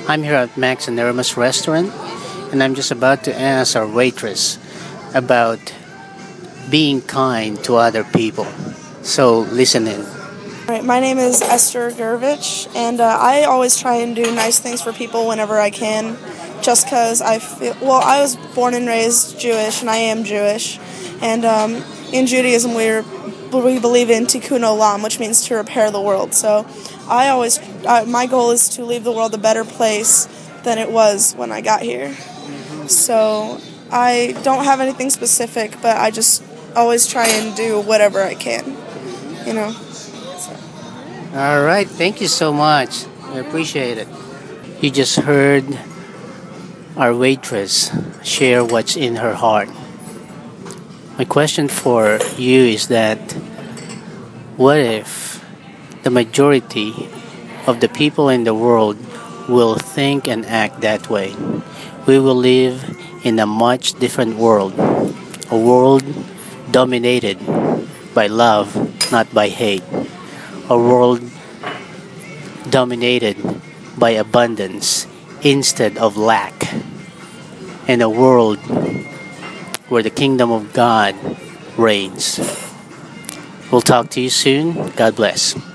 I'm here at Max and Aramis restaurant, and I'm just about to ask our waitress about being kind to other people. So listen in. Right, my name is Esther Gurvich, and I always try and do nice things for people whenever I can, just because I was born and raised Jewish, and I am Jewish, and in Judaism we believe in tikkun olam, which means to repair the world. So my goal is to leave the world a better place than it was when I got here. So I don't have anything specific, but I just always try and do whatever I can, you know. All right, thank you so much. I appreciate it. You just heard our waitress share what's in her heart. My question for you is that what if the majority of the people in the world will think and act that way? We will live in a much different world, a world dominated by love, not by hate, a world dominated by abundance instead of lack, and a world where the kingdom of God reigns. We'll talk to you soon. God bless.